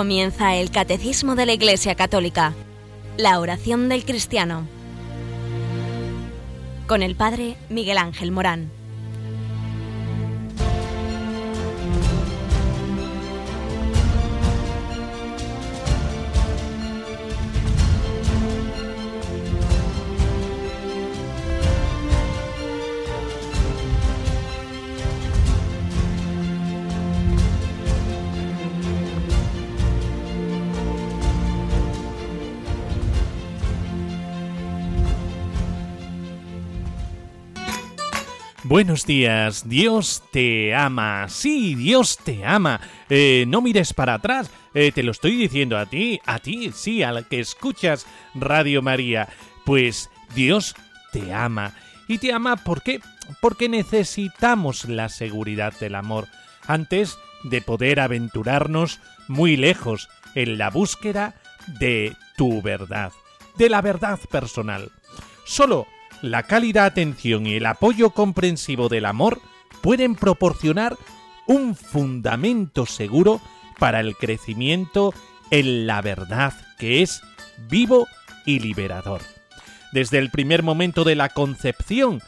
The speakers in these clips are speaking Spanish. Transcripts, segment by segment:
Comienza el Catecismo de la Iglesia Católica, la oración del cristiano, con el Padre Miguel Ángel Morán. Buenos días, Dios te ama, sí, Dios te ama, no mires para atrás, te lo estoy diciendo a ti, sí, al que escuchas Radio María, pues Dios te ama, y te ama ¿por qué? Porque necesitamos la seguridad del amor, antes de poder aventurarnos muy lejos en la búsqueda de tu verdad, de la verdad personal. Solo la cálida atención y el apoyo comprensivo del amor pueden proporcionar un fundamento seguro para el crecimiento en la verdad que es vivo y liberador. Desde el primer momento de la concepción,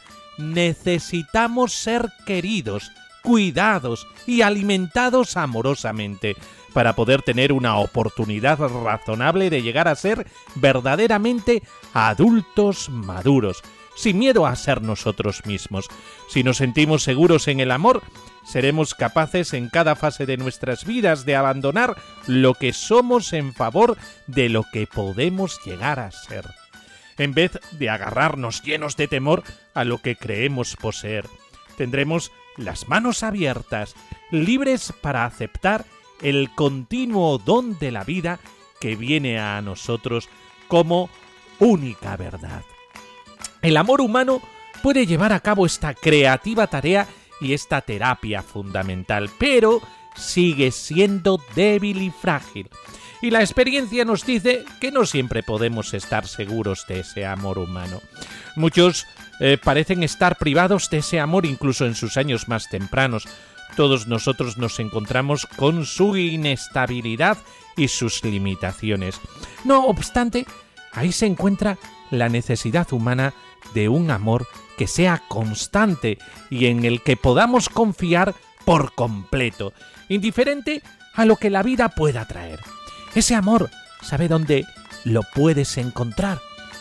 necesitamos ser queridos, cuidados y alimentados amorosamente para poder tener una oportunidad razonable de llegar a ser verdaderamente adultos maduros, sin miedo a ser nosotros mismos. Si nos sentimos seguros en el amor, seremos capaces en cada fase de nuestras vidas de abandonar lo que somos en favor de lo que podemos llegar a ser, en vez de agarrarnos llenos de temor a lo que creemos poseer. Tendremos las manos abiertas, libres para aceptar el continuo don de la vida que viene a nosotros como única verdad. El amor humano puede llevar a cabo esta creativa tarea y esta terapia fundamental, pero sigue siendo débil y frágil. Y la experiencia nos dice que no siempre podemos estar seguros de ese amor humano. Muchos parecen estar privados de ese amor incluso en sus años más tempranos. Todos nosotros nos encontramos con su inestabilidad y sus limitaciones. No obstante, ahí se encuentra la necesidad humana de un amor que sea constante y en el que podamos confiar por completo, indiferente a lo que la vida pueda traer. Ese amor, ¿sabe dónde lo puedes encontrar?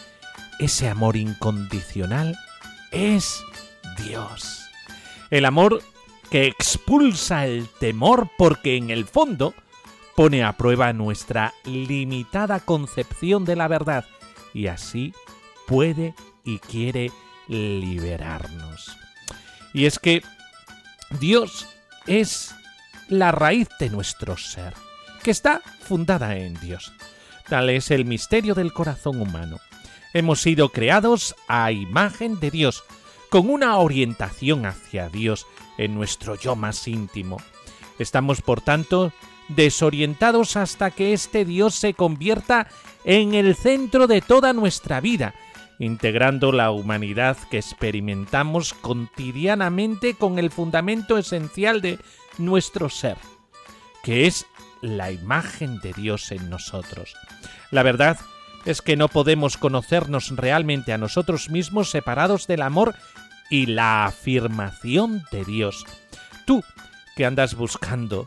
Ese amor incondicional es Dios. El amor que expulsa el temor porque en el fondo pone a prueba nuestra limitada concepción de la verdad y así puede y quiere liberarnos. Y es que Dios es la raíz de nuestro ser, que está fundada en Dios. Tal es el misterio del corazón humano. Hemos sido creados a imagen de Dios, con una orientación hacia Dios en nuestro yo más íntimo. Estamos, por tanto, desorientados hasta que este Dios se convierta en el centro de toda nuestra vida, integrando la humanidad que experimentamos cotidianamente con el fundamento esencial de nuestro ser, que es la imagen de Dios en nosotros. La verdad es que no podemos conocernos realmente a nosotros mismos separados del amor y la afirmación de Dios. Tú, que andas buscándote,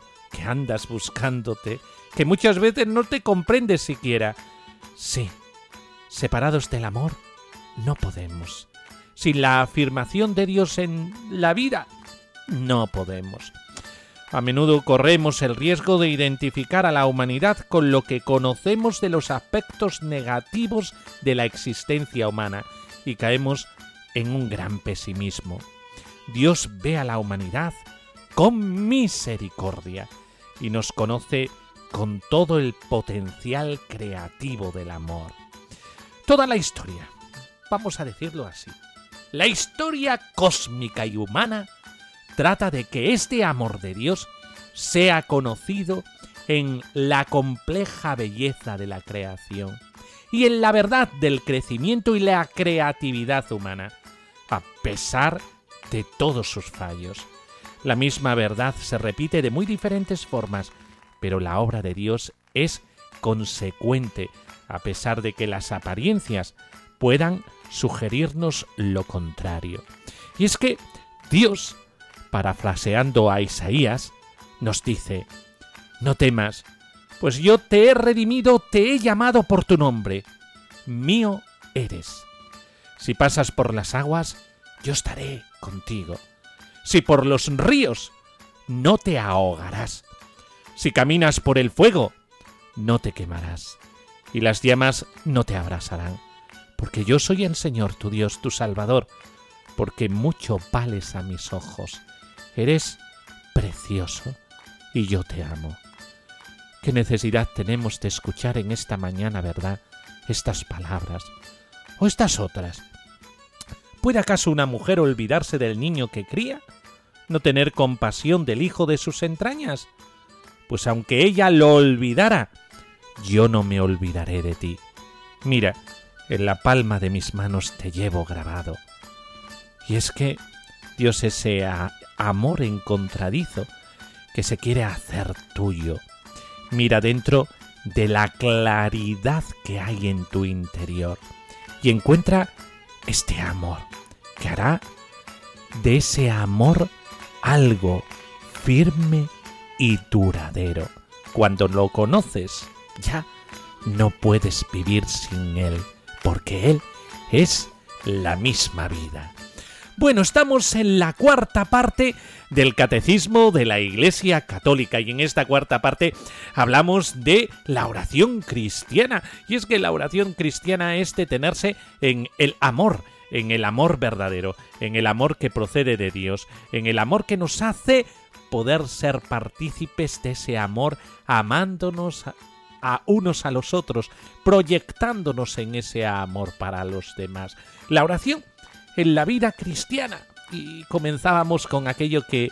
que muchas veces no te comprendes siquiera. Sí, separados del amor, no podemos. Sin la afirmación de Dios en la vida, no podemos. A menudo corremos el riesgo de identificar a la humanidad con lo que conocemos de los aspectos negativos de la existencia humana y caemos en un gran pesimismo. Dios ve a la humanidad con misericordia y nos conoce con todo el potencial creativo del amor. Toda la historia, vamos a decirlo así, la historia cósmica y humana trata de que este amor de Dios sea conocido en la compleja belleza de la creación y en la verdad del crecimiento y la creatividad humana, a pesar de todos sus fallos. La misma verdad se repite de muy diferentes formas, pero la obra de Dios es consecuente, a pesar de que las apariencias puedan sugerirnos lo contrario. Y es que Dios, parafraseando a Isaías, nos dice: no temas, pues yo te he redimido, te he llamado por tu nombre, mío eres. Si pasas por las aguas, yo estaré contigo. Si por los ríos, no te ahogarás. Si caminas por el fuego, no te quemarás, y las llamas no te abrasarán, porque yo soy el Señor tu Dios, tu Salvador, porque mucho vales a mis ojos. Eres precioso y yo te amo. ¿Qué necesidad tenemos de escuchar en esta mañana, verdad, estas palabras o estas otras? ¿Puede acaso una mujer olvidarse del niño que cría? ¿No tener compasión del hijo de sus entrañas? Pues aunque ella lo olvidara, yo no me olvidaré de ti. Mira, en la palma de mis manos te llevo grabado. Y es que Dios es ese amor encontradizo que se quiere hacer tuyo. Mira dentro de la claridad que hay en tu interior y encuentra este amor que hará de ese amor algo firme y duradero. Cuando lo conoces, ya no puedes vivir sin él, porque él es la misma vida. Bueno, estamos en la cuarta parte del Catecismo de la Iglesia Católica y en esta cuarta parte hablamos de la oración cristiana. Y es que la oración cristiana es detenerse en el amor verdadero, en el amor que procede de Dios, en el amor que nos hace poder ser partícipes de ese amor, amándonos a unos a los otros, proyectándonos en ese amor para los demás. La oración en la vida cristiana. Y comenzábamos con aquello que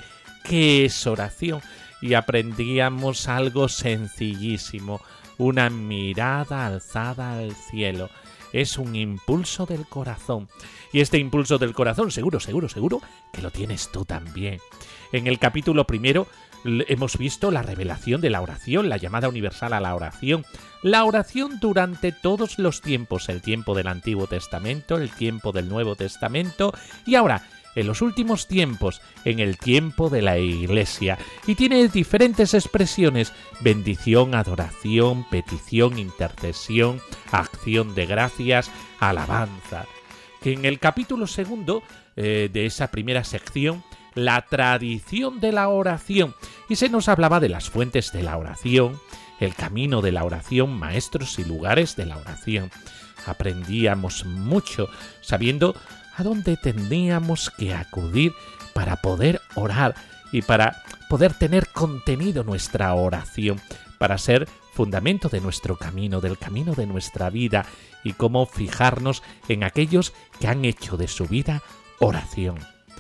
es oración, y aprendíamos algo sencillísimo: una mirada alzada al cielo. Es un impulso del corazón. Y este impulso del corazón, seguro que lo tienes tú también. En el capítulo primero hemos visto la revelación de la oración, la llamada universal a la oración. La oración durante todos los tiempos, el tiempo del Antiguo Testamento, el tiempo del Nuevo Testamento y ahora, en los últimos tiempos, en el tiempo de la Iglesia. Y tiene diferentes expresiones: bendición, adoración, petición, intercesión, acción de gracias, alabanza. Que en el capítulo segundo de esa primera sección, la tradición de la oración, y se nos hablaba de las fuentes de la oración, el camino de la oración, maestros y lugares de la oración. Aprendíamos mucho sabiendo a dónde teníamos que acudir para poder orar y para poder tener contenido nuestra oración, para ser fundamento de nuestro camino, del camino de nuestra vida, y cómo fijarnos en aquellos que han hecho de su vida oración.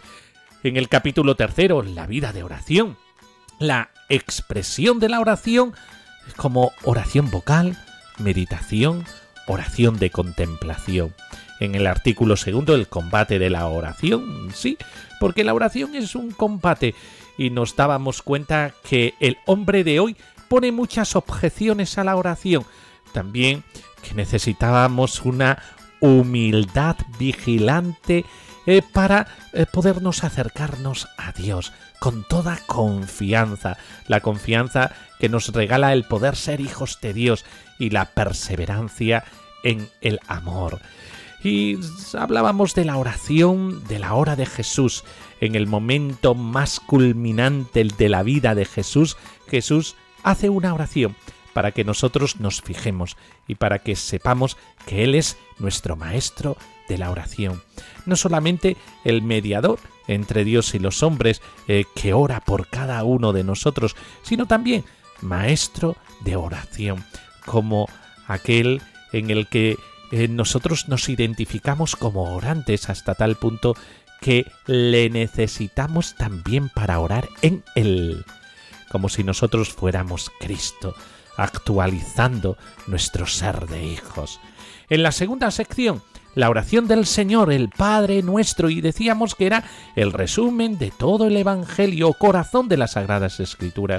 En el capítulo tercero, la vida de oración, la expresión de la oración como oración vocal, meditación, oración de contemplación. En el artículo segundo, el combate de la oración, sí, porque la oración es un combate, y nos dábamos cuenta que el hombre de hoy pone muchas objeciones a la oración. También que necesitábamos una humildad vigilante para podernos acercarnos a Dios con toda confianza, la confianza que nos regala el poder ser hijos de Dios y la perseverancia en el amor. Y hablábamos de la oración de la hora de Jesús, en el momento más culminante de la vida de Jesús. Jesús hace una oración para que nosotros nos fijemos y para que sepamos que Él es nuestro maestro de la oración. No solamente el mediador entre Dios y los hombres que ora por cada uno de nosotros, sino también maestro de oración, como aquel en el que nosotros nos identificamos como orantes hasta tal punto que le necesitamos también para orar en Él, como si nosotros fuéramos Cristo, actualizando nuestro ser de hijos. En la segunda sección, la oración del Señor, el Padre Nuestro, y decíamos que era el resumen de todo el Evangelio, corazón de las Sagradas Escrituras.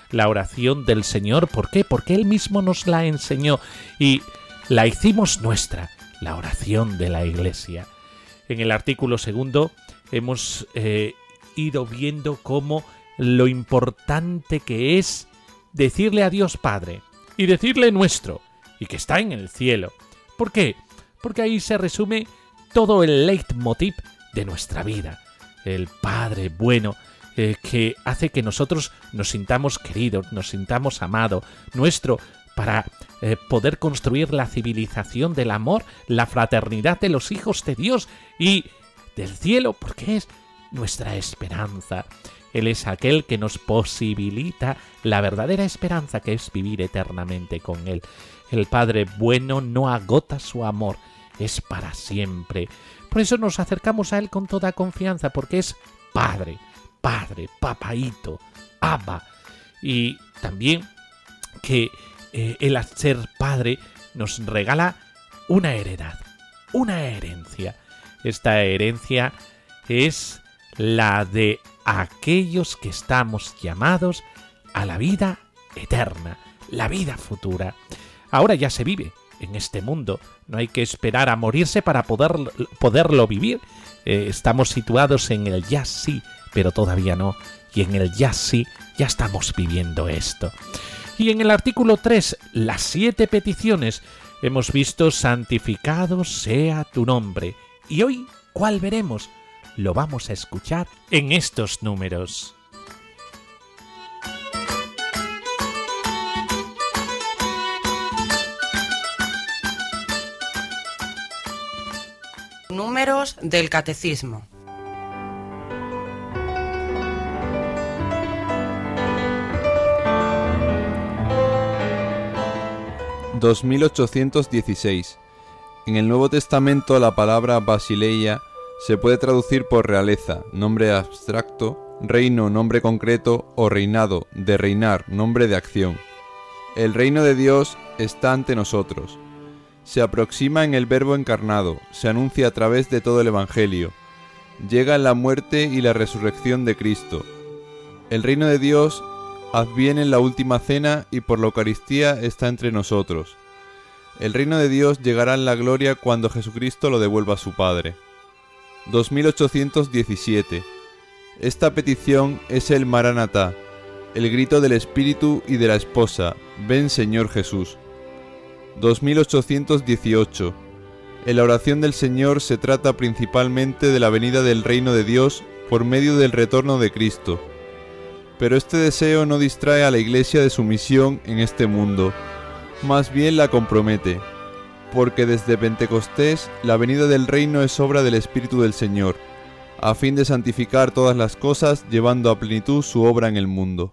la oración del Señor. ¿Por qué? Porque Él mismo nos la enseñó y la hicimos nuestra, la oración de la Iglesia. En el artículo 2 hemos ido viendo cómo lo importante que es decirle a Dios Padre y decirle nuestro, y que está en el cielo. ¿Por qué? Porque ahí se resume todo el leitmotiv de nuestra vida. El Padre bueno que hace que nosotros nos sintamos queridos, nos sintamos amados, nuestro, para poder construir la civilización del amor, la fraternidad de los hijos de Dios y del cielo, porque es nuestra esperanza. Él es aquel que nos posibilita la verdadera esperanza, que es vivir eternamente con Él. El Padre bueno no agota su amor, es para siempre. Por eso nos acercamos a Él con toda confianza, porque es Padre, Padre, Papaíto, Abba. Y también que Él, al ser Padre, nos regala una heredad, una herencia. Esta herencia es la de aquellos que estamos llamados a la vida eterna, la vida futura. Ahora ya se vive en este mundo, no hay que esperar a morirse para poderlo vivir. Estamos situados en el ya sí, pero todavía no, y en el ya sí ya estamos viviendo esto. Y en el artículo 3, las 7 peticiones, hemos visto santificado sea tu nombre. Y hoy, ¿cuál veremos? Lo vamos a escuchar en estos números. Números del Catecismo. (2816). En el Nuevo Testamento la palabra Basileia se puede traducir por realeza, nombre abstracto, reino, nombre concreto, o reinado, de reinar, nombre de acción. El reino de Dios está ante nosotros. Se aproxima en el Verbo encarnado, se anuncia a través de todo el Evangelio. Llega en la muerte y la resurrección de Cristo. El reino de Dios adviene en la última cena y por la Eucaristía está entre nosotros. El reino de Dios llegará en la gloria cuando Jesucristo lo devuelva a su Padre. 2817. Esta petición es el Maranatá, el grito del Espíritu y de la Esposa, ven Señor Jesús. 2818. En la oración del Señor se trata principalmente de la venida del reino de Dios por medio del retorno de Cristo. Pero este deseo no distrae a la Iglesia de su misión en este mundo, más bien la compromete, porque desde Pentecostés la venida del reino es obra del Espíritu del Señor, a fin de santificar todas las cosas, llevando a plenitud su obra en el mundo.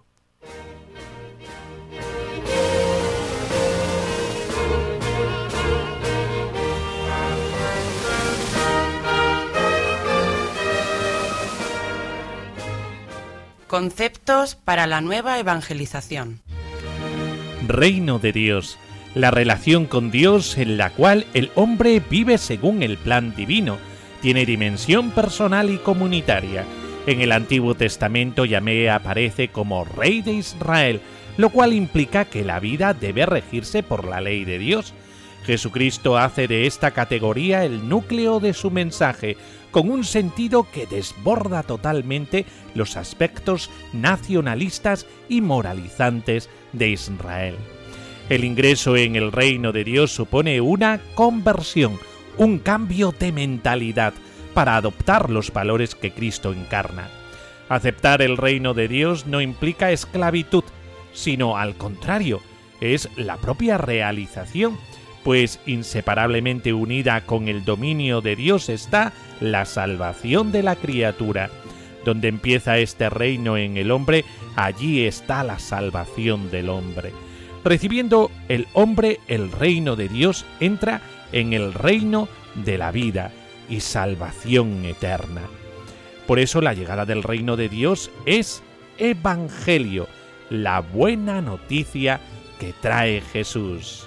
Conceptos para la nueva evangelización. Reino de Dios, la relación con Dios en la cual el hombre vive según el plan divino, tiene dimensión personal y comunitaria. En el Antiguo Testamento Yahvé aparece como Rey de Israel, lo cual implica que la vida debe regirse por la ley de Dios. Jesucristo hace de esta categoría el núcleo de su mensaje, con un sentido que desborda totalmente los aspectos nacionalistas y moralizantes de Israel. El ingreso en el reino de Dios supone una conversión, un cambio de mentalidad para adoptar los valores que Cristo encarna. Aceptar el reino de Dios no implica esclavitud, sino al contrario, es la propia realización, pues inseparablemente unida con el dominio de Dios está la salvación de la criatura. Donde empieza este reino en el hombre, allí está la salvación del hombre. Recibiendo el hombre el reino de Dios, entra en el reino de la vida y salvación eterna. Por eso la llegada del reino de Dios es evangelio, la buena noticia que trae Jesús.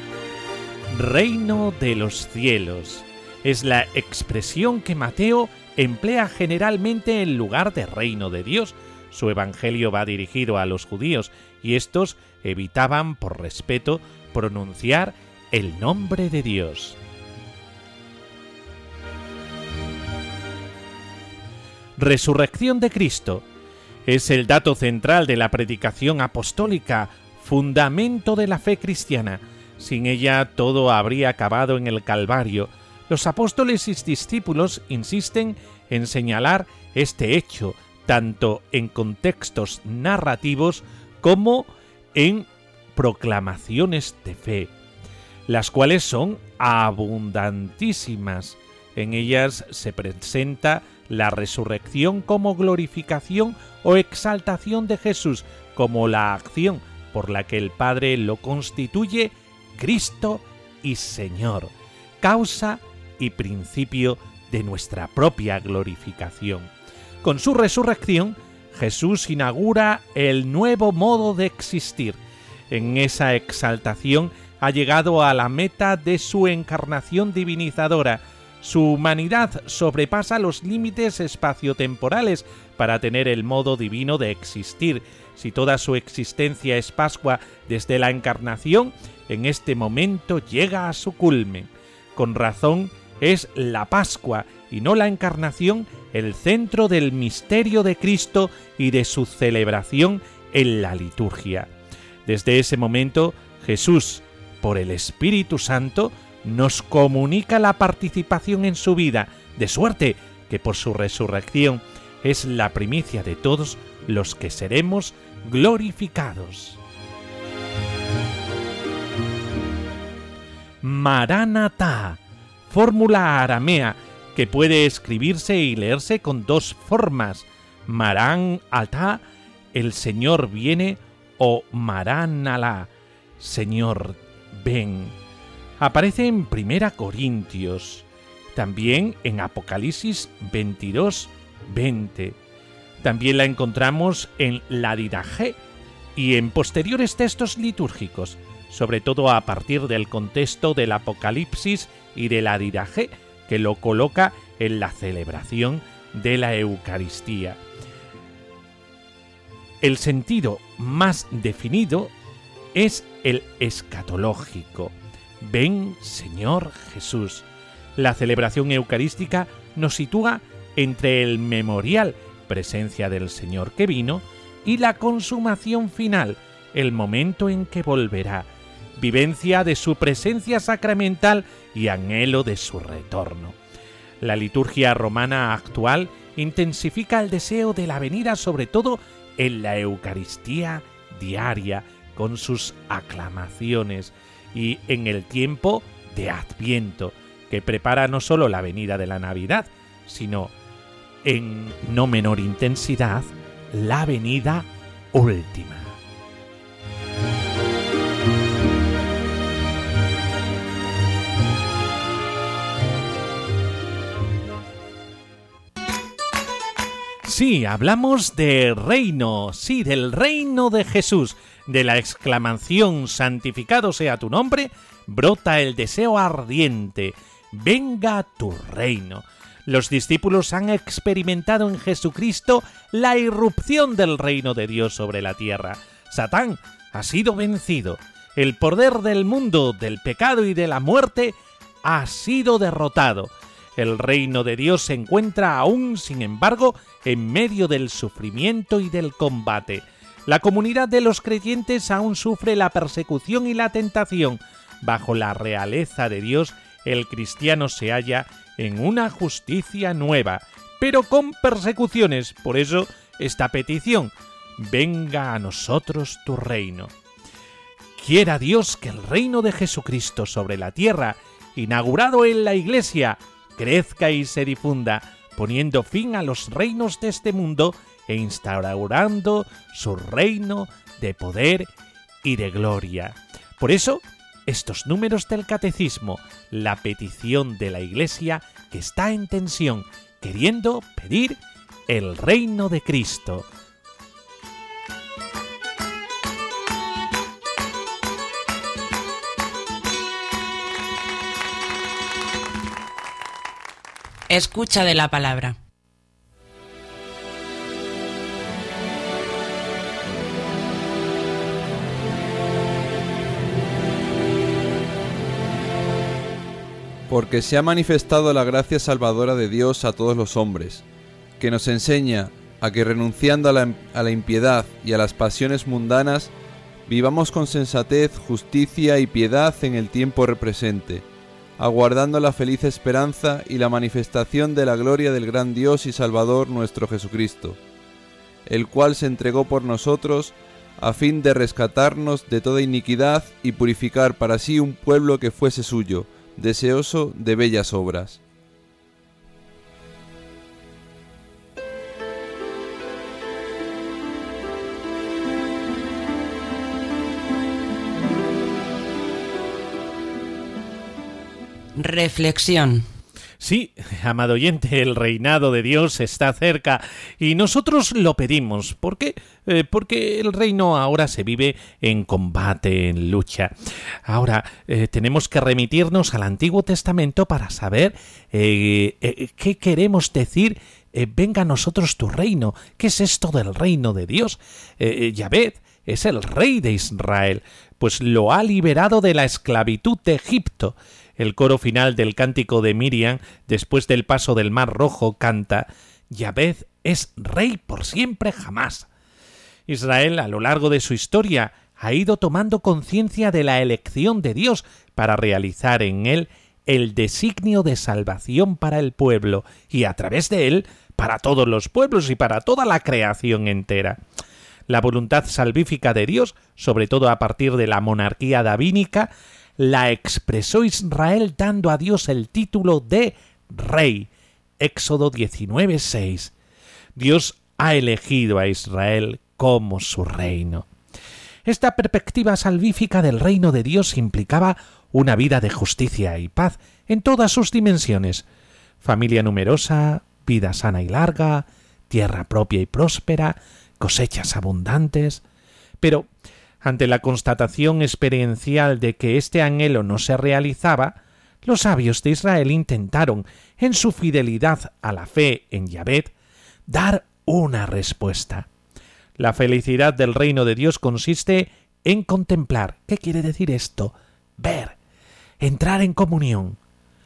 Reino de los cielos es la expresión que Mateo emplea generalmente en lugar de reino de Dios. Su evangelio va dirigido a los judíos y estos evitaban, por respeto, pronunciar el nombre de Dios. Resurrección de Cristo es el dato central de la predicación apostólica, fundamento de la fe cristiana. Sin ella todo habría acabado en el Calvario. Los apóstoles y discípulos insisten en señalar este hecho, tanto en contextos narrativos como en proclamaciones de fe, las cuales son abundantísimas. En ellas se presenta la resurrección como glorificación o exaltación de Jesús, como la acción por la que el Padre lo constituye Cristo y Señor, causa y principio de nuestra propia glorificación. Con su resurrección, Jesús inaugura el nuevo modo de existir. En esa exaltación ha llegado a la meta de su encarnación divinizadora. Su humanidad sobrepasa los límites espaciotemporales para tener el modo divino de existir. Si toda su existencia es Pascua desde la encarnación, en este momento llega a su culmen. Con razón es la Pascua y no la encarnación el centro del misterio de Cristo y de su celebración en la liturgia. Desde ese momento, Jesús, por el Espíritu Santo, nos comunica la participación en su vida, de suerte que por su resurrección es la primicia de todos los que seremos glorificados. Maránata, fórmula aramea que puede escribirse y leerse con dos formas: Marán Atá, el Señor viene, o Marán Alá, Señor ven. Aparece en 1 Corintios, también en Apocalipsis 22:20. También la encontramos en la Didaché y en posteriores textos litúrgicos, sobre todo a partir del contexto del Apocalipsis y de la Didaché, que lo coloca en la celebración de la Eucaristía. El sentido más definido es el escatológico. Ven, Señor Jesús. La celebración eucarística nos sitúa entre el memorial, presencia del Señor que vino, y la consumación final, el momento en que volverá, vivencia de su presencia sacramental y anhelo de su retorno. La liturgia romana actual intensifica el deseo de la venida, sobre todo en la Eucaristía diaria, con sus aclamaciones, y en el tiempo de Adviento, que prepara no solo la venida de la Navidad, sino, en no menor intensidad, la venida última. Sí, hablamos de reino, sí, del reino de Jesús. De la exclamación «santificado sea tu nombre», brota el deseo ardiente «venga tu reino». Los discípulos han experimentado en Jesucristo la irrupción del reino de Dios sobre la tierra. Satán ha sido vencido. El poder del mundo, del pecado y de la muerte ha sido derrotado. El reino de Dios se encuentra aún, sin embargo, en medio del sufrimiento y del combate. La comunidad de los creyentes aún sufre la persecución y la tentación. Bajo la realeza de Dios, el cristiano se halla en una justicia nueva, pero con persecuciones. Por eso, esta petición: venga a nosotros tu reino. Quiera Dios que el reino de Jesucristo sobre la tierra, inaugurado en la Iglesia, crezca y se difunda, poniendo fin a los reinos de este mundo e instaurando su reino de poder y de gloria. Por eso, estos números del Catecismo, la petición de la Iglesia que está en tensión, queriendo pedir el reino de Cristo. Escucha de la palabra. Porque se ha manifestado la gracia salvadora de Dios a todos los hombres, que nos enseña a que renunciando a la impiedad y a las pasiones mundanas, vivamos con sensatez, justicia y piedad en el tiempo presente, aguardando la feliz esperanza y la manifestación de la gloria del gran Dios y Salvador nuestro Jesucristo, el cual se entregó por nosotros a fin de rescatarnos de toda iniquidad y purificar para sí un pueblo que fuese suyo, deseoso de bellas obras. Reflexión. Sí, amado oyente, el reinado de Dios está cerca y nosotros lo pedimos. ¿Por qué? Porque el reino ahora se vive en combate, en lucha. Ahora tenemos que remitirnos al Antiguo Testamento para saber qué queremos decir. Venga a nosotros tu reino. ¿Qué es esto del reino de Dios? Yahvé es el rey de Israel, pues lo ha liberado de la esclavitud de Egipto. El coro final del cántico de Miriam, después del paso del Mar Rojo, canta: Yahvé es rey por siempre jamás. Israel, a lo largo de su historia, ha ido tomando conciencia de la elección de Dios para realizar en él el designio de salvación para el pueblo y, a través de él, para todos los pueblos y para toda la creación entera. La voluntad salvífica de Dios, sobre todo a partir de la monarquía davídica, la expresó Israel dando a Dios el título de Rey. Éxodo 19:6. Dios ha elegido a Israel como su reino. Esta perspectiva salvífica del reino de Dios implicaba una vida de justicia y paz en todas sus dimensiones: familia numerosa, vida sana y larga, tierra propia y próspera, cosechas abundantes. Pero ante la constatación experiencial de que este anhelo no se realizaba, los sabios de Israel intentaron, en su fidelidad a la fe en Yahvé, dar una respuesta. La felicidad del reino de Dios consiste en contemplar. ¿Qué quiere decir esto? Ver, entrar en comunión,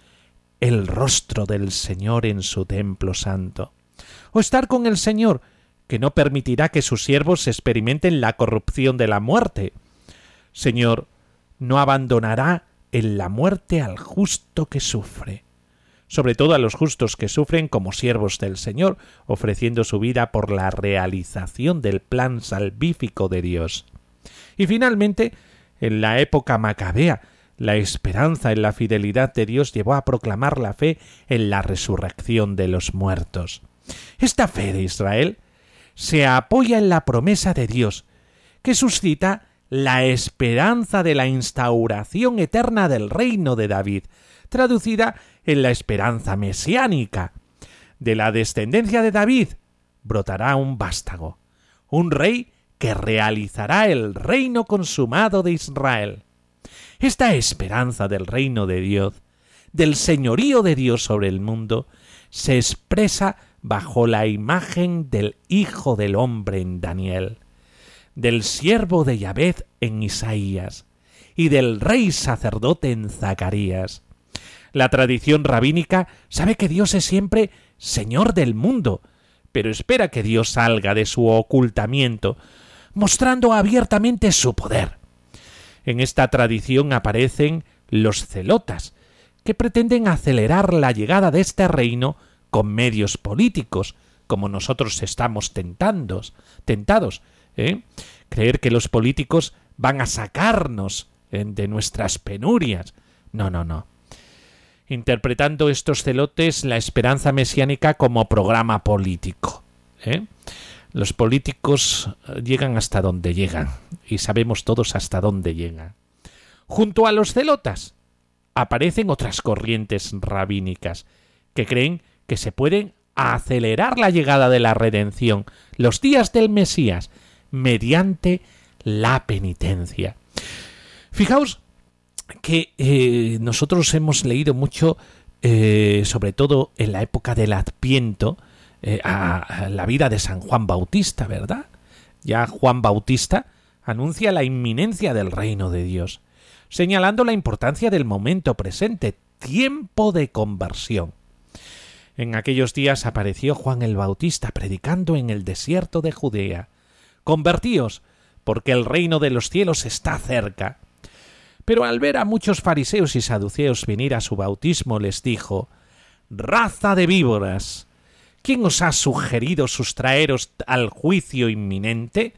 el rostro del Señor en su templo santo, o estar con el Señor, que no permitirá que sus siervos experimenten la corrupción de la muerte. Señor, no abandonará en la muerte al justo que sufre, sobre todo a los justos que sufren como siervos del Señor, ofreciendo su vida por la realización del plan salvífico de Dios. Y finalmente, en la época macabea, la esperanza en la fidelidad de Dios llevó a proclamar la fe en la resurrección de los muertos. Esta fe de Israel se apoya en la promesa de Dios, que suscita la esperanza de la instauración eterna del reino de David, traducida en la esperanza mesiánica. De la descendencia de David brotará un vástago, un rey que realizará el reino consumado de Israel. Esta esperanza del reino de Dios, del señorío de Dios sobre el mundo, se expresa bajo la imagen del Hijo del Hombre en Daniel, del siervo de Yahvé en Isaías y del rey sacerdote en Zacarías. La tradición rabínica sabe que Dios es siempre Señor del mundo, pero espera que Dios salga de su ocultamiento, mostrando abiertamente su poder. En esta tradición aparecen los celotas, que pretenden acelerar la llegada de este reino con medios políticos, como nosotros estamos tentados, creer que los políticos van a sacarnos de nuestras penurias. No. Interpretando estos celotes la esperanza mesiánica como programa político. Los políticos llegan hasta donde llegan, y sabemos todos hasta dónde llegan. Junto a los celotas aparecen otras corrientes rabínicas que creen que se pueden acelerar la llegada de la redención, los días del Mesías, mediante la penitencia. Fijaos que nosotros hemos leído mucho, sobre todo en la época del Adviento, a la vida de San Juan Bautista, ¿verdad? Ya Juan Bautista anuncia la inminencia del reino de Dios, señalando la importancia del momento presente, tiempo de conversión. En aquellos días apareció Juan el Bautista predicando en el desierto de Judea: «Convertíos, porque el reino de los cielos está cerca». Pero al ver a muchos fariseos y saduceos venir a su bautismo, les dijo: «Raza de víboras, ¿quién os ha sugerido sustraeros al juicio inminente?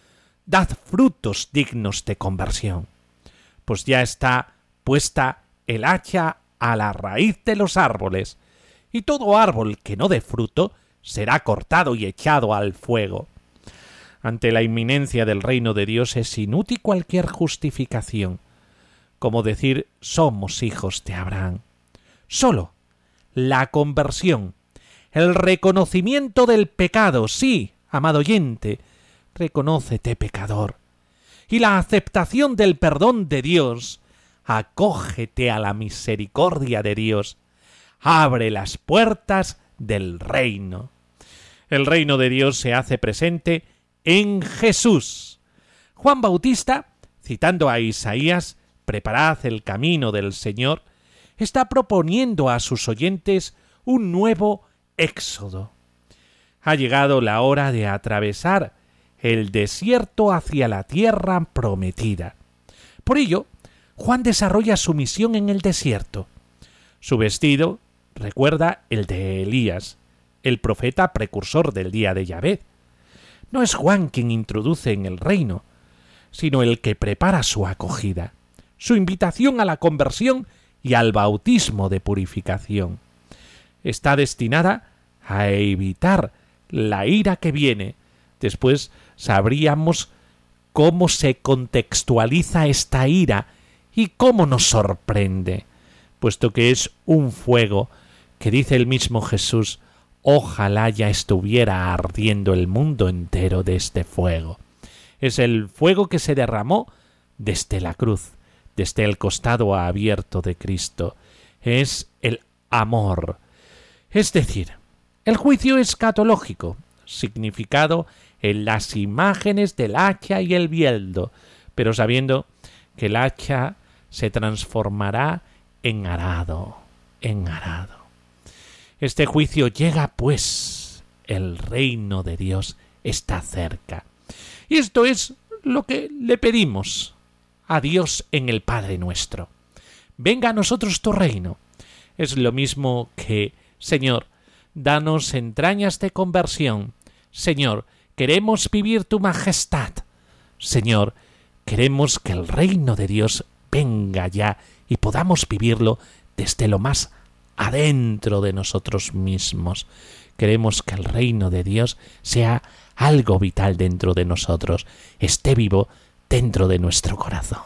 Dad frutos dignos de conversión, pues ya está puesta el hacha a la raíz de los árboles, y todo árbol que no dé fruto será cortado y echado al fuego». Ante la inminencia del reino de Dios es inútil cualquier justificación, como decir somos hijos de Abraham. Solo la conversión, el reconocimiento del pecado, sí, amado oyente, reconócete pecador, y la aceptación del perdón de Dios, acógete a la misericordia de Dios, abre las puertas del reino. El reino de Dios se hace presente en Jesús. Juan Bautista, citando a Isaías, «Preparad el camino del Señor», está proponiendo a sus oyentes un nuevo éxodo. Ha llegado la hora de atravesar el desierto hacia la tierra prometida. Por ello, Juan desarrolla su misión en el desierto. Su vestido recuerda el de Elías, el profeta precursor del día de Yahvé. No es Juan quien introduce en el reino, sino el que prepara su acogida, su invitación a la conversión y al bautismo de purificación. Está destinada a evitar la ira que viene. Después sabríamos cómo se contextualiza esta ira y cómo nos sorprende, puesto que es un fuego que, dice el mismo Jesús, ojalá ya estuviera ardiendo el mundo entero de este fuego. Es el fuego que se derramó desde la cruz, desde el costado abierto de Cristo. Es el amor. Es decir, el juicio escatológico, significado en las imágenes del hacha y el bieldo, pero sabiendo que el hacha se transformará en arado, en arado. Este juicio llega, pues, el reino de Dios está cerca. Y esto es lo que le pedimos a Dios en el Padre Nuestro. Venga a nosotros tu reino. Es lo mismo que, Señor, danos entrañas de conversión. Señor, queremos vivir tu majestad. Señor, queremos que el reino de Dios venga ya y podamos vivirlo desde lo más adentro de nosotros mismos. Queremos que el reino de Dios sea algo vital dentro de nosotros, esté vivo dentro de nuestro corazón.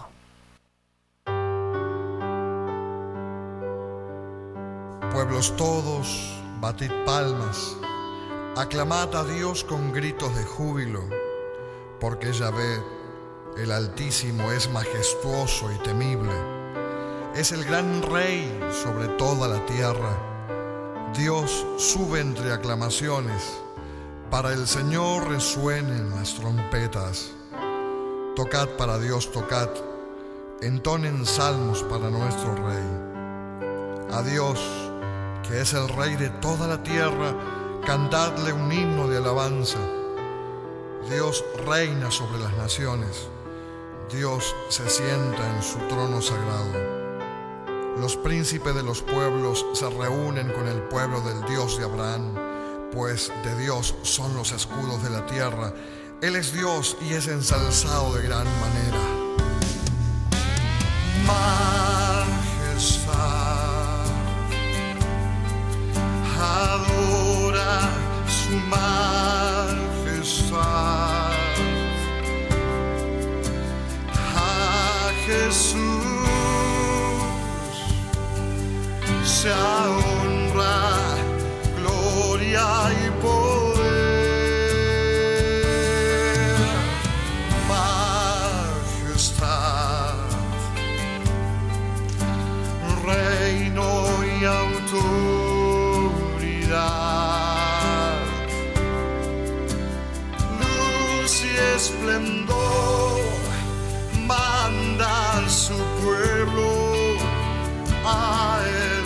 Pueblos todos, batid palmas, aclamad a Dios con gritos de júbilo, porque Yahvé, el Altísimo, es majestuoso y temible. Es el gran Rey sobre toda la tierra. Dios sube entre aclamaciones. Para el Señor resuenen las trompetas. Tocad para Dios, tocad. Entonen salmos para nuestro Rey. A Dios, que es el Rey de toda la tierra, cantadle un himno de alabanza. Dios reina sobre las naciones. Dios se sienta en su trono sagrado. Los príncipes de los pueblos se reúnen con el pueblo del Dios de Abraham, pues de Dios son los escudos de la tierra. Él es Dios y es ensalzado de gran manera. Majestad, adora su majestad. A Jesús sea honra, gloria y poder, majestad, reino y autoridad, luz y esplendor, manda a su pueblo a él.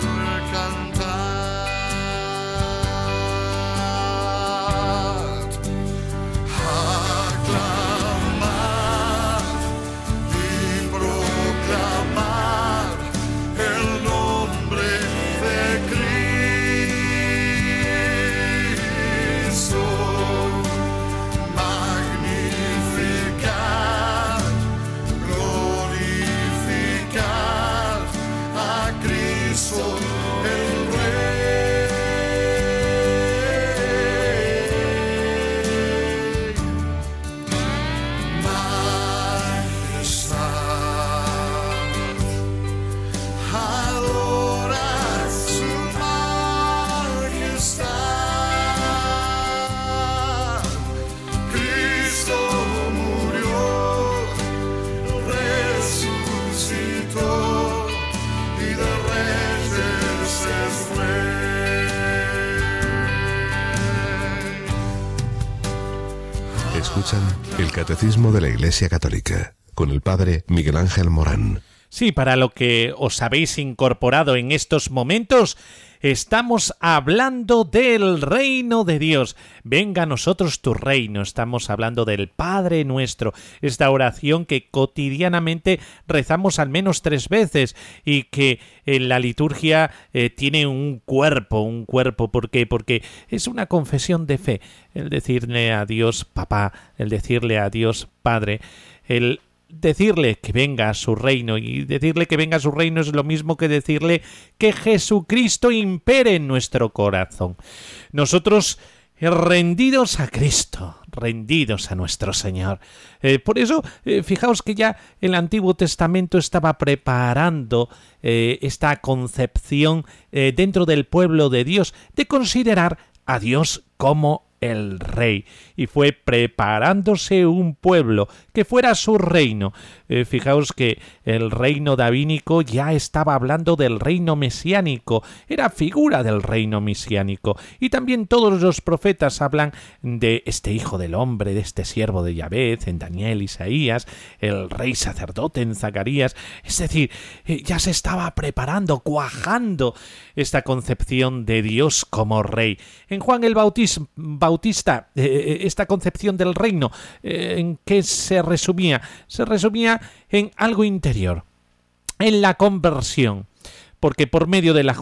El Catecismo de la Iglesia Católica, con el Padre Miguel Ángel Morán. Sí, para lo que os habéis incorporado en estos momentos, estamos hablando del reino de Dios. Venga a nosotros tu reino. Estamos hablando del Padre Nuestro, esta oración que cotidianamente rezamos al menos 3 veces y que en la liturgia tiene un cuerpo. ¿Por qué? Porque es una confesión de fe. El decirle a Dios Papá, el decirle a Dios Padre, el decirle que venga a su reino, y decirle que venga a su reino es lo mismo que decirle que Jesucristo impere en nuestro corazón. Nosotros rendidos a Cristo, rendidos a nuestro Señor. Por eso, fijaos que ya el Antiguo Testamento estaba preparando esta concepción dentro del pueblo de Dios de considerar a Dios como el rey, y fue preparándose un pueblo que fuera su reino. Fijaos que el reino davínico ya estaba hablando del reino mesiánico, era figura del reino mesiánico, y también todos los profetas hablan de este hijo del hombre, de este siervo de Yahvé, en Daniel, Isaías, el rey sacerdote en Zacarías. Es decir, ya se estaba preparando, cuajando esta concepción de Dios como rey. En Juan el Bautista, esta concepción del reino, ¿en qué se resumía? Se resumía en algo interior, en la conversión, porque por medio de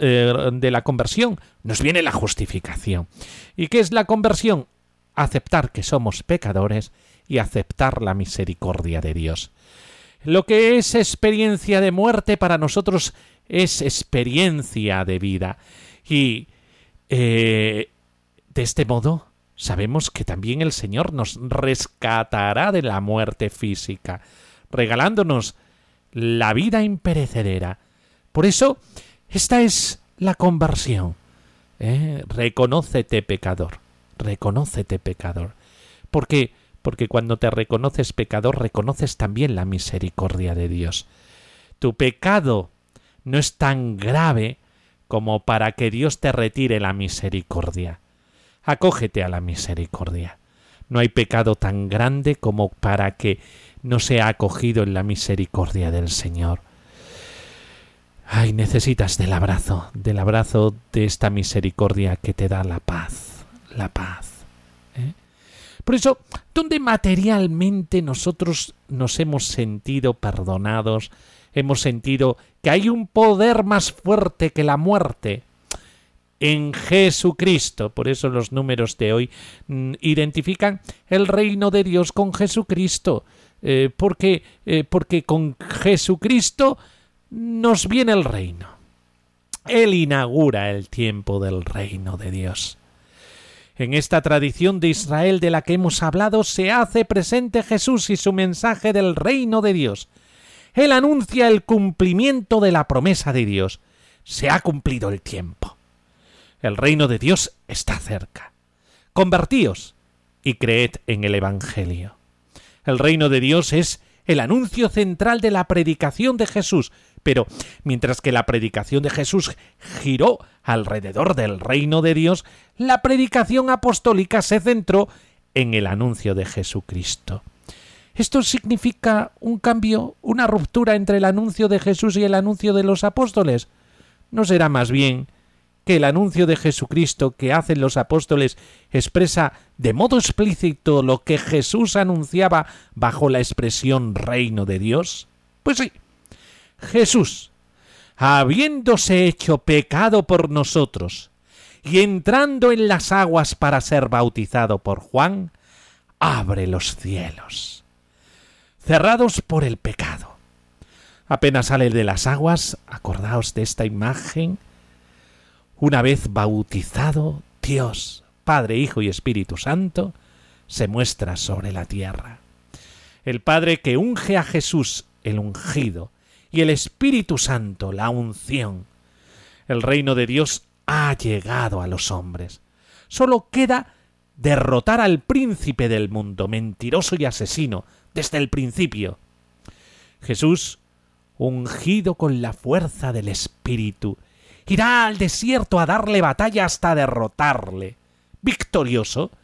la conversión nos viene la justificación. ¿Y qué es la conversión? Aceptar que somos pecadores y aceptar la misericordia de Dios. Lo que es experiencia de muerte para nosotros es experiencia de vida, y de este modo sabemos que también el Señor nos rescatará de la muerte física, regalándonos la vida imperecedera. Por eso, esta es la conversión. Reconócete pecador, reconócete pecador. ¿Por qué? Porque cuando te reconoces pecador, reconoces también la misericordia de Dios. Tu pecado no es tan grave como para que Dios te retire la misericordia. Acógete a la misericordia. No hay pecado tan grande como para que no sea acogido en la misericordia del Señor. Ay, necesitas del abrazo de esta misericordia que te da la paz, la paz. Por eso, donde materialmente nosotros nos hemos sentido perdonados, hemos sentido que hay un poder más fuerte que la muerte, en Jesucristo. Por eso los números de hoy identifican el reino de Dios con Jesucristo, porque con Jesucristo nos viene el reino. Él inaugura el tiempo del reino de Dios. En esta tradición de Israel de la que hemos hablado se hace presente Jesús y su mensaje del reino de Dios. Él anuncia el cumplimiento de la promesa de Dios. Se ha cumplido el tiempo. El reino de Dios está cerca. Convertíos y creed en el Evangelio. El reino de Dios es el anuncio central de la predicación de Jesús, pero mientras que la predicación de Jesús giró alrededor del reino de Dios, la predicación apostólica se centró en el anuncio de Jesucristo. ¿Esto significa un cambio, una ruptura entre el anuncio de Jesús y el anuncio de los apóstoles? ¿No será más bien que el anuncio de Jesucristo que hacen los apóstoles expresa de modo explícito lo que Jesús anunciaba bajo la expresión reino de Dios? Pues sí, Jesús, habiéndose hecho pecado por nosotros y entrando en las aguas para ser bautizado por Juan, abre los cielos, cerrados por el pecado. Apenas sale de las aguas, acordaos de esta imagen. Una vez bautizado, Dios, Padre, Hijo y Espíritu Santo, se muestra sobre la tierra. El Padre que unge a Jesús, el ungido, y el Espíritu Santo, la unción. El reino de Dios ha llegado a los hombres. Solo queda derrotar al príncipe del mundo, mentiroso y asesino, desde el principio. Jesús, ungido con la fuerza del Espíritu, irá al desierto a darle batalla hasta derrotarle. Victorioso,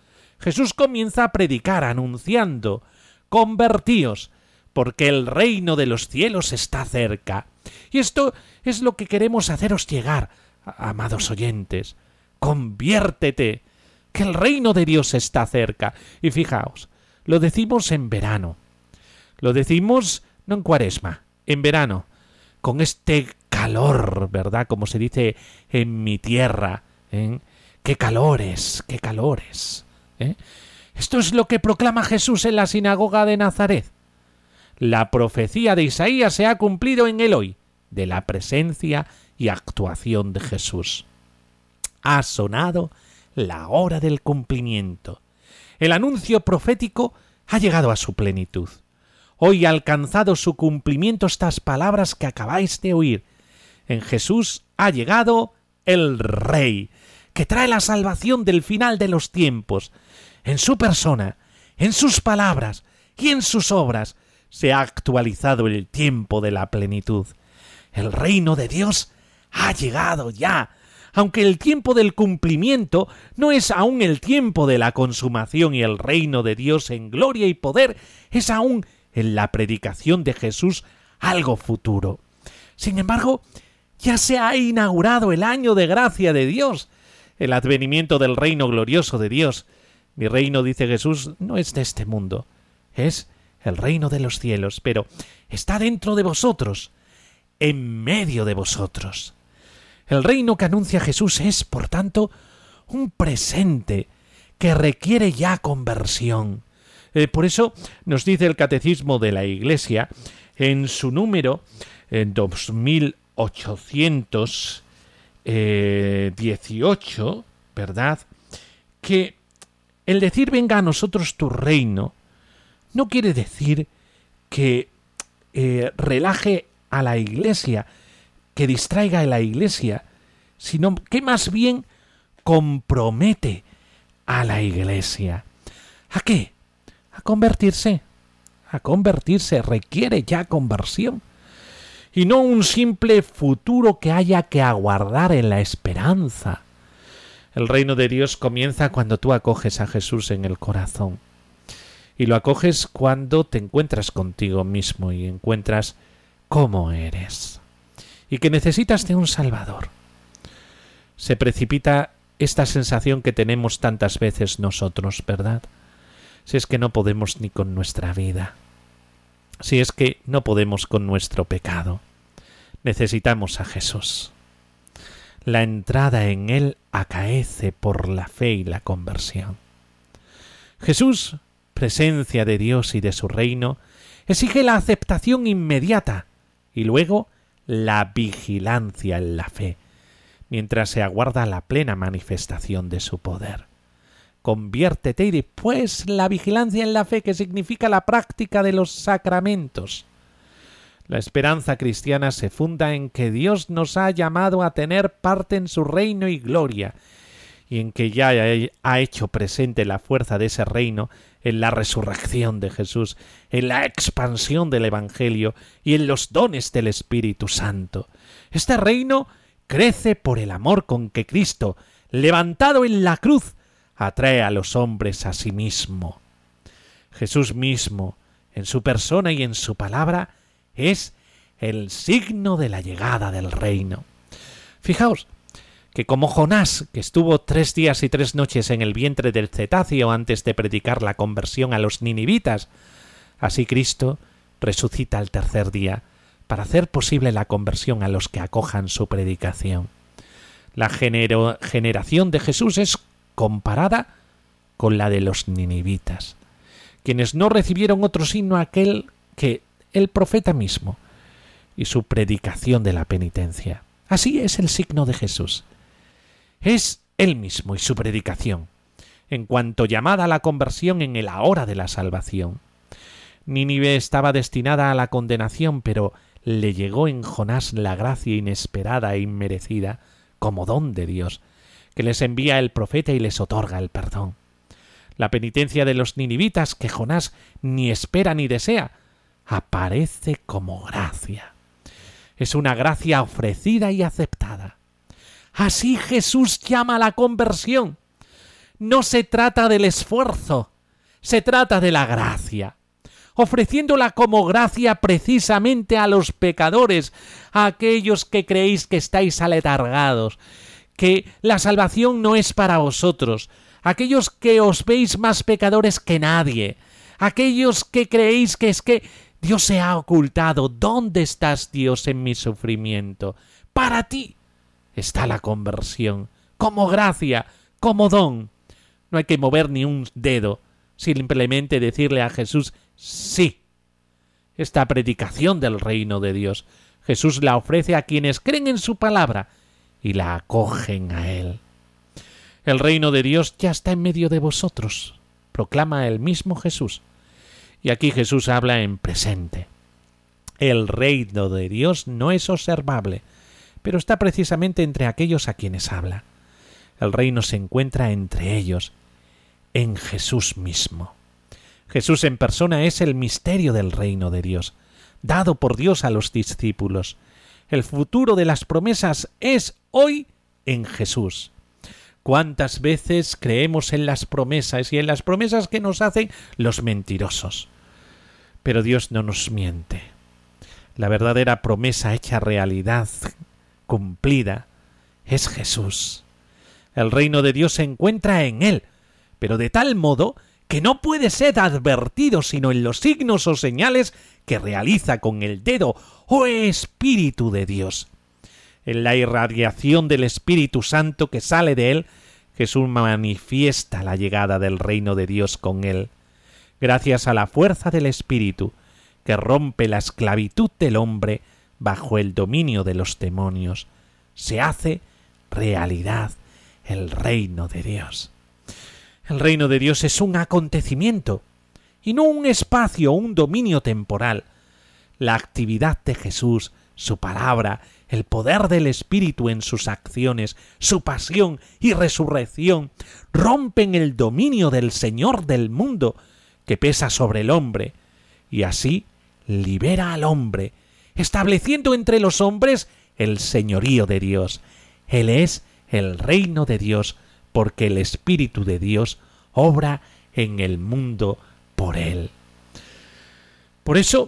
Jesús comienza a predicar anunciando: convertíos, porque el reino de los cielos está cerca. Y esto es lo que queremos haceros llegar, amados oyentes. Conviértete, que el reino de Dios está cerca. Y fijaos, lo decimos en verano. Lo decimos no en Cuaresma, en verano, con este calor, ¿verdad? Como se dice en mi tierra, ¿eh? ¡Qué calores, qué calores! ¿Eh? Esto es lo que proclama Jesús en la sinagoga de Nazaret. La profecía de Isaías se ha cumplido en él hoy, de la presencia y actuación de Jesús. Ha sonado la hora del cumplimiento. El anuncio profético ha llegado a su plenitud. Hoy ha alcanzado su cumplimiento estas palabras que acabáis de oír. En Jesús ha llegado el Rey, que trae la salvación del final de los tiempos. En su persona, en sus palabras y en sus obras se ha actualizado el tiempo de la plenitud. El reino de Dios ha llegado ya, aunque el tiempo del cumplimiento no es aún el tiempo de la consumación, y el reino de Dios en gloria y poder es aún en la predicación de Jesús algo futuro. Sin embargo, ya se ha inaugurado el año de gracia de Dios, el advenimiento del reino glorioso de Dios. Mi reino, dice Jesús, no es de este mundo, es el reino de los cielos, pero está dentro de vosotros, en medio de vosotros. El reino que anuncia Jesús es, por tanto, un presente que requiere ya conversión. Por eso nos dice el Catecismo de la Iglesia, en su número 2818, ¿verdad?, que el decir venga a nosotros tu reino no quiere decir que relaje a la Iglesia, que distraiga a la Iglesia, sino que más bien compromete a la Iglesia. ¿A qué? A convertirse. A convertirse requiere ya conversión. Y no un simple futuro que haya que aguardar en la esperanza. El reino de Dios comienza cuando tú acoges a Jesús en el corazón. Y lo acoges cuando te encuentras contigo mismo y encuentras cómo eres. Y que necesitas de un Salvador. Se precipita esta sensación que tenemos tantas veces nosotros, ¿verdad? Si es que no podemos ni con nuestra vida. Si es que no podemos con nuestro pecado. Necesitamos a Jesús. La entrada en Él acaece por la fe y la conversión. Jesús, presencia de Dios y de su reino, exige la aceptación inmediata y luego la vigilancia en la fe, mientras se aguarda la plena manifestación de su poder. Conviértete y después la vigilancia en la fe, que significa la práctica de los sacramentos. La esperanza cristiana se funda en que Dios nos ha llamado a tener parte en su reino y gloria, y en que ya ha hecho presente la fuerza de ese reino en la resurrección de Jesús, en la expansión del Evangelio y en los dones del Espíritu Santo. Este reino crece por el amor con que Cristo, levantado en la cruz, atrae a los hombres a sí mismo. Jesús mismo, en su persona y en su palabra, es el signo de la llegada del reino. Fijaos que como Jonás, que estuvo 3 días y 3 noches en el vientre del cetáceo antes de predicar la conversión a los ninivitas, así Cristo resucita al tercer día para hacer posible la conversión a los que acojan su predicación. La generación de Jesús es comparada con la de los ninivitas, quienes no recibieron otro signo aquel que el profeta mismo y su predicación de la penitencia. Así es el signo de Jesús. Es él mismo y su predicación, en cuanto llamada a la conversión en el ahora de la salvación. Nínive estaba destinada a la condenación, pero le llegó en Jonás la gracia inesperada e inmerecida, como don de Dios, que les envía el profeta y les otorga el perdón. La penitencia de los ninivitas, que Jonás ni espera ni desea, aparece como gracia. Es una gracia ofrecida y aceptada. Así Jesús llama a la conversión. no se trata del esfuerzo, se trata de la gracia, ofreciéndola como gracia precisamente a los pecadores, a aquellos que creéis que estáis aletargados, que la salvación no es para vosotros, aquellos que os veis más pecadores que nadie, aquellos que creéis que es que Dios se ha ocultado. ¿Dónde estás, Dios, en mi sufrimiento? Para ti está la conversión, como gracia, como don. No hay que mover ni un dedo, simplemente decirle a Jesús sí. Esta predicación del reino de Dios, Jesús la ofrece a quienes creen en su palabra y la acogen a Él. El reino de Dios ya está en medio de vosotros, proclama el mismo Jesús. Y aquí Jesús habla en presente. El reino de Dios no es observable, pero está precisamente entre aquellos a quienes habla. El reino se encuentra entre ellos, en Jesús mismo. Jesús en persona es el misterio del reino de Dios, dado por Dios a los discípulos. El futuro de las promesas es hoy en Jesús. ¿Cuántas veces creemos en las promesas y en las promesas que nos hacen los mentirosos? Pero Dios no nos miente. La verdadera promesa hecha realidad, cumplida, es Jesús. El reino de Dios se encuentra en Él, pero de tal modo que no puede ser advertido sino en los signos o señales que realiza con el dedo, oh Espíritu de Dios. En la irradiación del Espíritu Santo que sale de Él, Jesús manifiesta la llegada del reino de Dios con Él. Gracias a la fuerza del Espíritu, que rompe la esclavitud del hombre bajo el dominio de los demonios, se hace realidad el reino de Dios. El reino de Dios es un acontecimiento, y no un espacio o un dominio temporal. La actividad de Jesús, su palabra, el poder del Espíritu en sus acciones, su pasión y resurrección, rompen el dominio del Señor del mundo, que pesa sobre el hombre, y así libera al hombre, estableciendo entre los hombres el señorío de Dios. Él es el reino de Dios, porque el Espíritu de Dios obra en el mundo por Él. Por eso,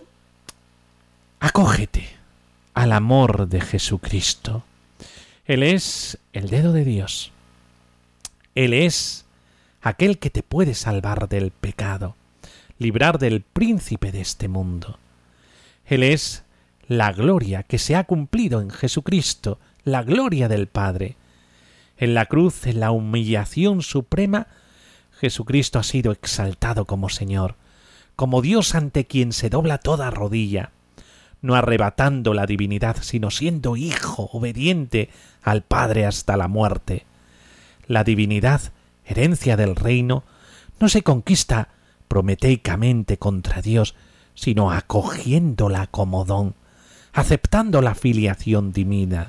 acógete al amor de Jesucristo. Él es el dedo de Dios. Él es aquel que te puede salvar del pecado, librar del príncipe de este mundo. Él es la gloria que se ha cumplido en Jesucristo, la gloria del Padre. En la cruz, en la humillación suprema, Jesucristo ha sido exaltado como Señor, como Dios ante quien se dobla toda rodilla, no arrebatando la divinidad, sino siendo hijo obediente al Padre hasta la muerte. La divinidad, herencia del reino, no se conquista prometeicamente contra Dios, sino acogiéndola como don, aceptando la filiación divina.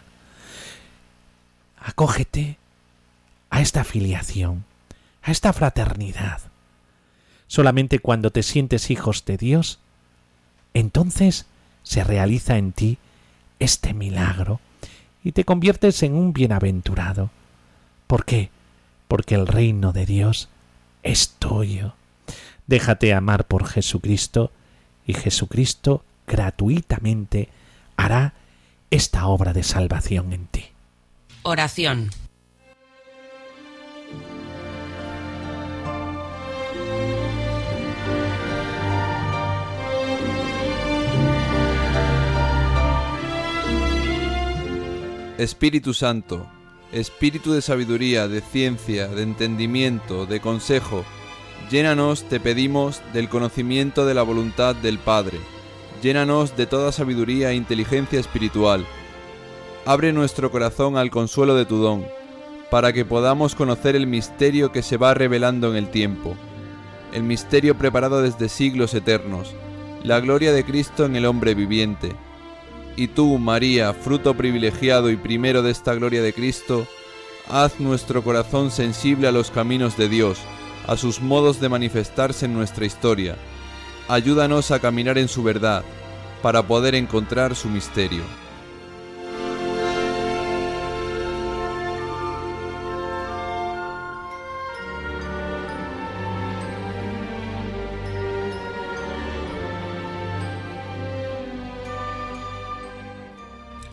Acógete a esta filiación, a esta fraternidad. Solamente cuando te sientes hijos de Dios, entonces se realiza en ti este milagro y te conviertes en un bienaventurado. ¿Por qué? Porque el reino de Dios es tuyo. Déjate amar por Jesucristo y Jesucristo gratuitamente hará esta obra de salvación en ti. Oración. Espíritu Santo, Espíritu de sabiduría, de ciencia, de entendimiento, de consejo, llénanos, te pedimos, del conocimiento de la voluntad del Padre. Llénanos de toda sabiduría e inteligencia espiritual. Abre nuestro corazón al consuelo de tu don, para que podamos conocer el misterio que se va revelando en el tiempo, el misterio preparado desde siglos eternos, la gloria de Cristo en el hombre viviente. Y tú, María, fruto privilegiado y primero de esta gloria de Cristo, haz nuestro corazón sensible a los caminos de Dios, a sus modos de manifestarse en nuestra historia. Ayúdanos a caminar en su verdad, para poder encontrar su misterio.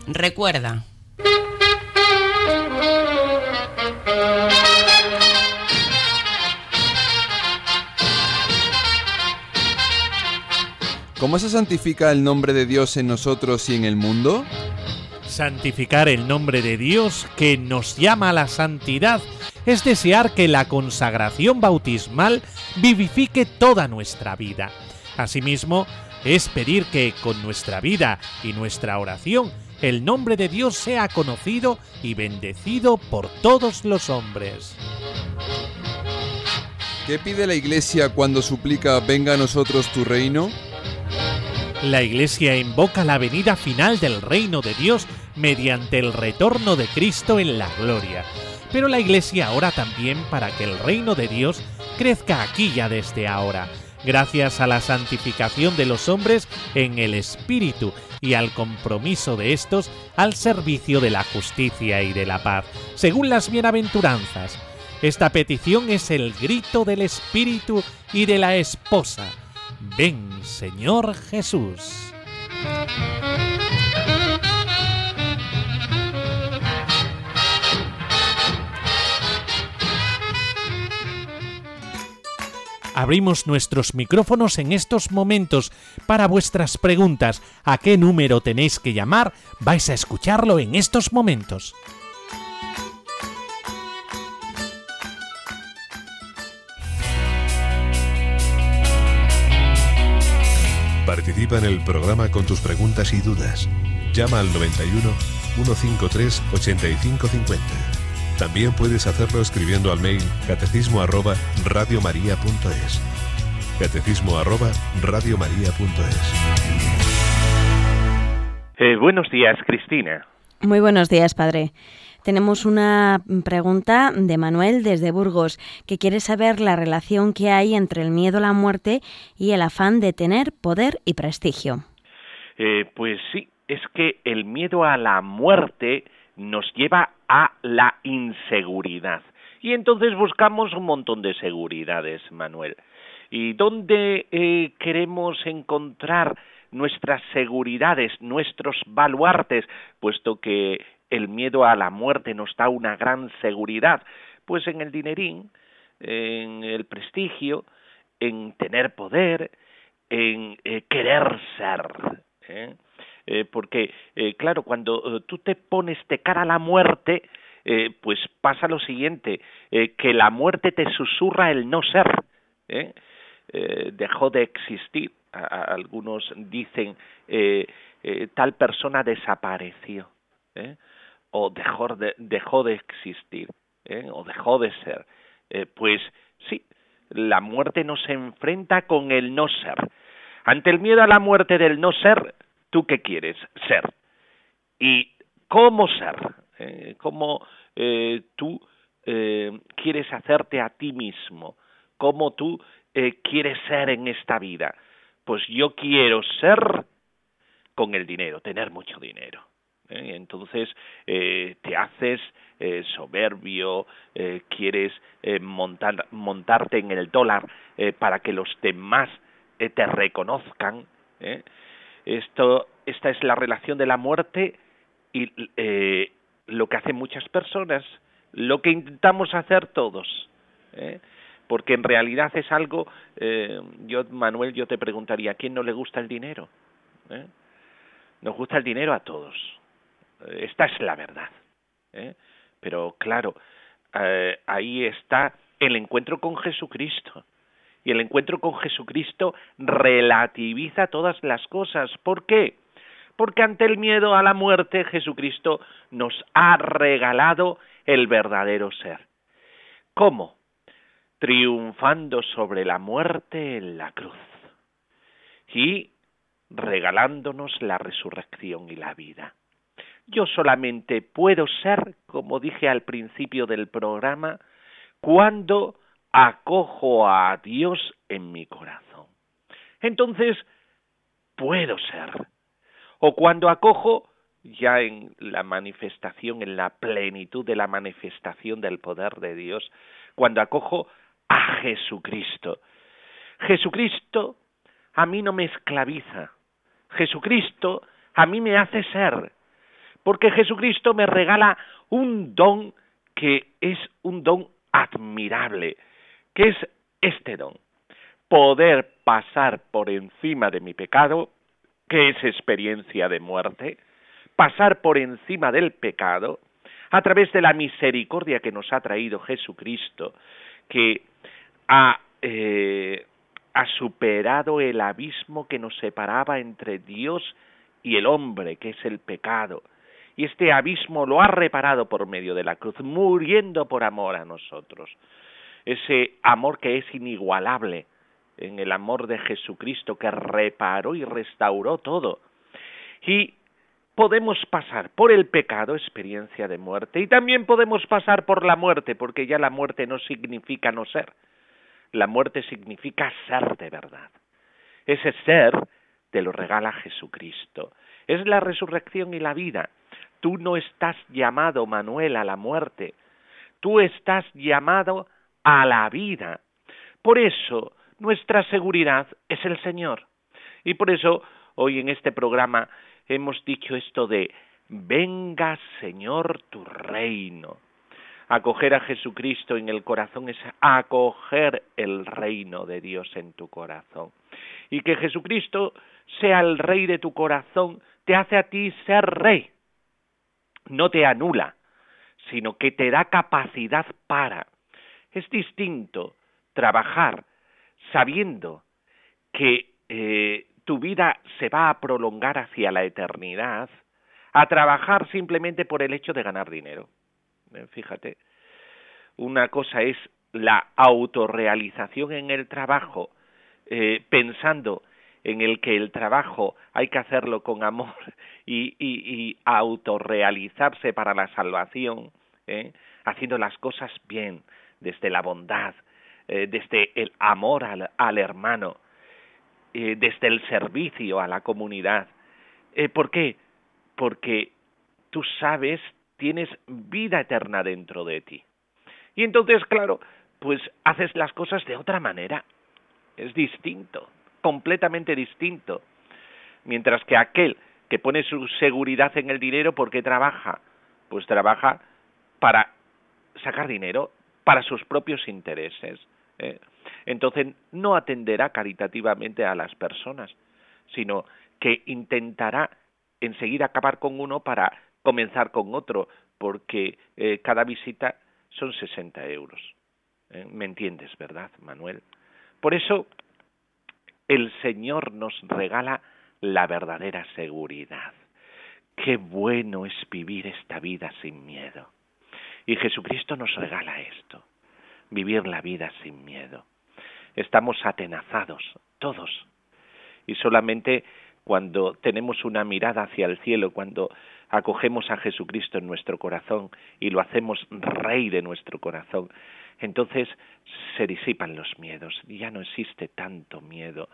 Recuerda. ¿Cómo se santifica el nombre de Dios en nosotros y en el mundo? Santificar el nombre de Dios que nos llama a la santidad es desear que la consagración bautismal vivifique toda nuestra vida. Asimismo, es pedir que con nuestra vida y nuestra oración el nombre de Dios sea conocido y bendecido por todos los hombres. ¿Qué pide la Iglesia cuando suplica venga a nosotros tu reino? La Iglesia invoca la venida final del reino de Dios mediante el retorno de Cristo en la gloria. Pero la Iglesia ora también para que el reino de Dios crezca aquí ya desde ahora, gracias a la santificación de los hombres en el Espíritu y al compromiso de estos al servicio de la justicia y de la paz, según las bienaventuranzas. Esta petición es el grito del Espíritu y de la esposa. Ven, Señor Jesús. Abrimos nuestros micrófonos en estos momentos para vuestras preguntas. ¿A qué número tenéis que llamar? Vais a escucharlo en estos momentos. Participa en el programa con tus preguntas y dudas. Llama al 91 153 8550. También puedes hacerlo escribiendo al mail catecismo@radiomaria.es. catecismo@radiomaria.es. Buenos días, Cristina. Muy buenos días, padre. Tenemos una pregunta de Manuel desde Burgos, que quiere saber la relación que hay entre el miedo a la muerte y el afán de tener poder y prestigio. Pues sí, es que el miedo a la muerte nos lleva a la inseguridad. Y entonces buscamos un montón de seguridades, Manuel. ¿Y dónde queremos encontrar nuestras seguridades, nuestros baluartes, puesto que el miedo a la muerte nos da una gran seguridad? Pues en el dinerín, en el prestigio, en tener poder, en querer ser, porque, claro, cuando tú te pones de cara a la muerte, pues pasa lo siguiente, que la muerte te susurra el no ser, dejó de existir. Algunos dicen, tal persona desapareció, o dejó de existir, o dejó de ser. Pues sí, la muerte nos enfrenta con el no ser. Ante el miedo a la muerte del no ser, ¿tú qué quieres? Ser. ¿Y cómo ser? ¿Cómo tú quieres hacerte a ti mismo? ¿Cómo tú quieres ser en esta vida? Pues yo quiero ser con el dinero, tener mucho dinero. Entonces te haces soberbio, quieres montarte en el dólar para que los demás te reconozcan. Esta es la relación de la muerte y lo que hacen muchas personas, lo que intentamos hacer todos, porque en realidad es algo, Manuel, yo te preguntaría, ¿a quién no le gusta el dinero? Nos gusta el dinero a todos, esta es la verdad, pero claro, ahí está el encuentro con Jesucristo, y el encuentro con Jesucristo relativiza todas las cosas. ¿Por qué? Porque ante el miedo a la muerte, Jesucristo nos ha regalado el verdadero ser. ¿Cómo? Triunfando sobre la muerte en la cruz y regalándonos la resurrección y la vida. Yo solamente puedo ser, como dije al principio del programa, cuando acojo a Dios en mi corazón. Entonces, puedo ser. O cuando acojo, ya en la manifestación, en la plenitud de la manifestación del poder de Dios, cuando acojo a Jesucristo. Jesucristo a mí no me esclaviza. Jesucristo a mí me hace ser. porque Jesucristo me regala un don que es un don admirable, que es este don: poder pasar por encima de mi pecado, que es experiencia de muerte, pasar por encima del pecado, a través de la misericordia que nos ha traído Jesucristo, que ha superado el abismo que nos separaba entre Dios y el hombre, que es el pecado. Y este abismo lo ha reparado por medio de la cruz, muriendo por amor a nosotros. Ese amor que es inigualable en el amor de Jesucristo, que reparó y restauró todo. Y podemos pasar por el pecado, experiencia de muerte, y también podemos pasar por la muerte, porque ya la muerte no significa no ser. La muerte significa ser de verdad. Ese ser te lo regala Jesucristo. Es la resurrección y la vida. Tú no estás llamado, Manuel, a la muerte. Tú estás llamado a la vida. Por eso, nuestra seguridad es el Señor. Y por eso, hoy en este programa hemos dicho esto de: venga, Señor, tu reino. Acoger a Jesucristo en el corazón es acoger el reino de Dios en tu corazón. Y que Jesucristo sea el rey de tu corazón te hace a ti ser rey. No te anula, sino que te da capacidad para. Es distinto trabajar sabiendo que tu vida se va a prolongar hacia la eternidad, a trabajar simplemente por el hecho de ganar dinero. Fíjate, una cosa es la autorrealización en el trabajo, pensando en el que el trabajo hay que hacerlo con amor y autorrealizarse para la salvación, haciendo las cosas bien, desde la bondad, desde el amor al hermano, desde el servicio a la comunidad. ¿Por qué? Porque tú sabes, tienes vida eterna dentro de ti. Y entonces, claro, pues haces las cosas de otra manera. Es distinto, completamente distinto. Mientras que aquel que pone su seguridad en el dinero, ¿por qué trabaja? Pues trabaja para sacar dinero, para sus propios intereses. Entonces no atenderá caritativamente a las personas, sino que intentará enseguida acabar con uno para comenzar con otro, porque cada visita son 60 euros. ¿Me entiendes, verdad, Manuel? Por eso el Señor nos regala la verdadera seguridad. Qué bueno es vivir esta vida sin miedo. Y Jesucristo nos regala esto, vivir la vida sin miedo. Estamos atenazados, todos, y solamente cuando tenemos una mirada hacia el cielo, cuando acogemos a Jesucristo en nuestro corazón y lo hacemos rey de nuestro corazón, entonces se disipan los miedos, y ya no existe tanto miedo.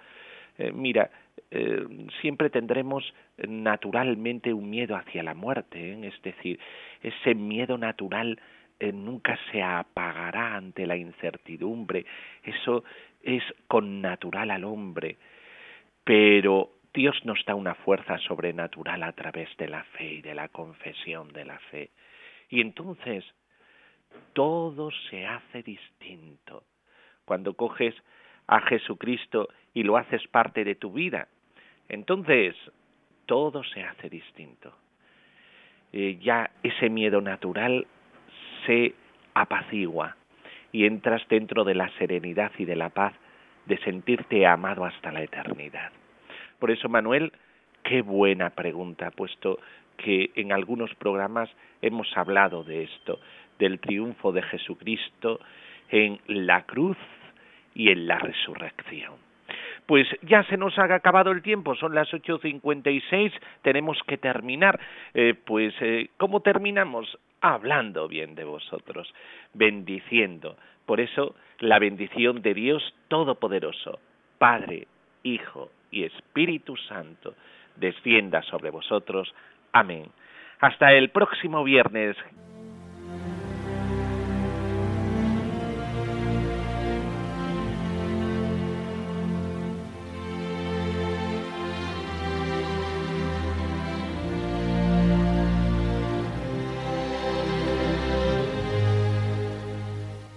Siempre tendremos naturalmente un miedo hacia la muerte, es decir, ese miedo natural nunca se apagará ante la incertidumbre, eso es connatural al hombre, pero Dios nos da una fuerza sobrenatural a través de la fe y de la confesión de la fe, y entonces todo se hace distinto. Cuando coges a Jesucristo y lo haces parte de tu vida, entonces todo se hace distinto. Ya ese miedo natural se apacigua y entras dentro de la serenidad y de la paz de sentirte amado hasta la eternidad. Por eso, Manuel, qué buena pregunta, puesto que en algunos programas hemos hablado de esto, del triunfo de Jesucristo en la cruz y en la resurrección. Pues ya se nos ha acabado el tiempo, son las 8:56, tenemos que terminar. ¿Cómo terminamos? Hablando bien de vosotros, bendiciendo. Por eso, la bendición de Dios Todopoderoso, Padre, Hijo y Espíritu Santo, descienda sobre vosotros. Amén. Hasta el próximo viernes.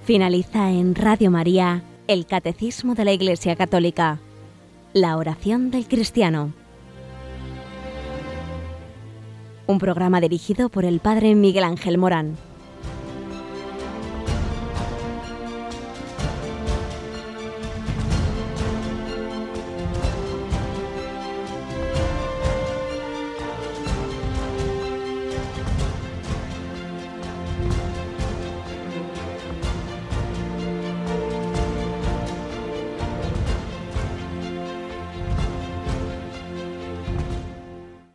Finaliza en Radio María el Catecismo de la Iglesia Católica, la oración del cristiano. Un programa dirigido por el Padre Miguel Ángel Morán.